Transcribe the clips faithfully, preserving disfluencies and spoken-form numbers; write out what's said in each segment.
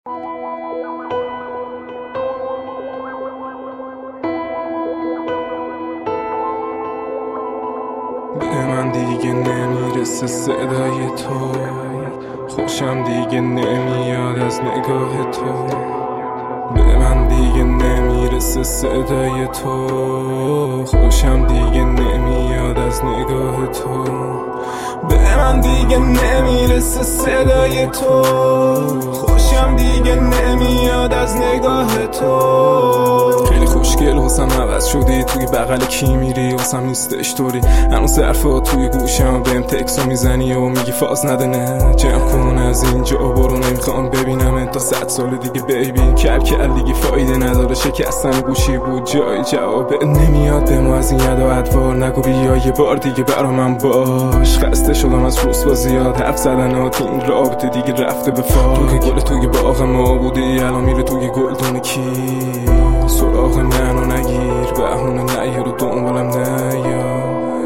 به من دیگه نمیرسه صدای تو، خوشم دیگه نمیاد از نگاه تو. به من دیگه نمیرسه صدای تو، خوشم دیگه نمیاد از نگاه تو. به من دیگه نمیرسه صدای تو، خوشم دیگه نمیاد از نگاه تو. خیلی خوشگل حسن عوض شدی، توی بغل کی میری حسن نیستش طوری. هنوز حرفا توی گوشم بهم تکسو میزنی و میگی فاز نده، نه جمع کن از اینجا برو، نمیخوام ببینم تا صد سال دیگه بیبی. کل کل دیگه فایده نداره، شکستن گوشی بود جای جواب نمیاد به ما از این یدا ادوار. نگو بیا یه بار دیگه برا من باش، خسته شدم از رسوا زیاد حرف زدنات، این رابطه دیگه رفته به فاک. تو که گل توی باغ ما بودی الان میره توی گلدون کی. سراغ منو نگیر بهونه نیار و دنبالم نیا.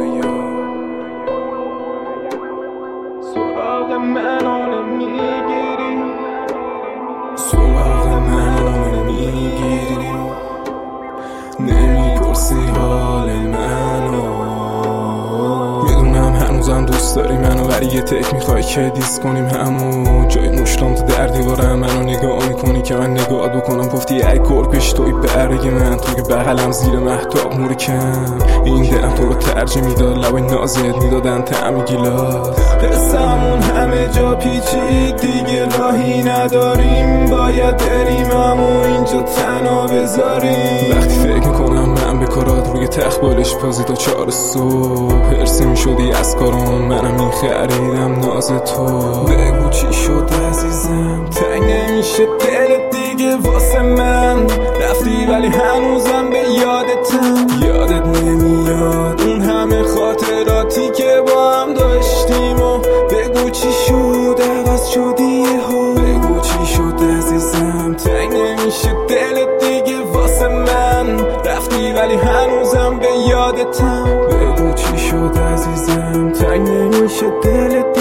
سراغ منو نمیگیری، سراغ منو نمیگیری، نمیپرسی حال منو. میدونم هنوزم دوست داری منو، ولی یه تک میخوای که دیس کنیم همو. جای مشتام تو در دیوارم منو نگاه میکنی که من نگاه بکنم. گفتی ای گرگش توی برگ من، توی بغلم زیر مهتاب نور کم. این دلم تو رو ترجیح میداد، لبای نازت میدادن طعم گیلاس. قصه‌مون همه جا پیچید دیگه راهی نداریم، باید بریم اما اینجا تنها بذاریم. وقتی فکر میکنم من به کارات روی تخت بالش پازی تا چهار صبح، هرسی میشدی از کارم منم این خریدم ناز تو. بگو چی شد عزیزم، تنگ نمیشه دل دیگه واسه من. رفتی ولی هنوزم به یادتم، یادت نمیاد اون همه خاطراتی که با هم داشتیم. و بگو چی شد عوض شدی یهو، بگو چی شد عزیزم، تنگ نمیشه دل دیگه واسه من. رفتی ولی هنوزم به یادتم، بگو چی شد عزیزم، تنگ نمیشه دل دیگه.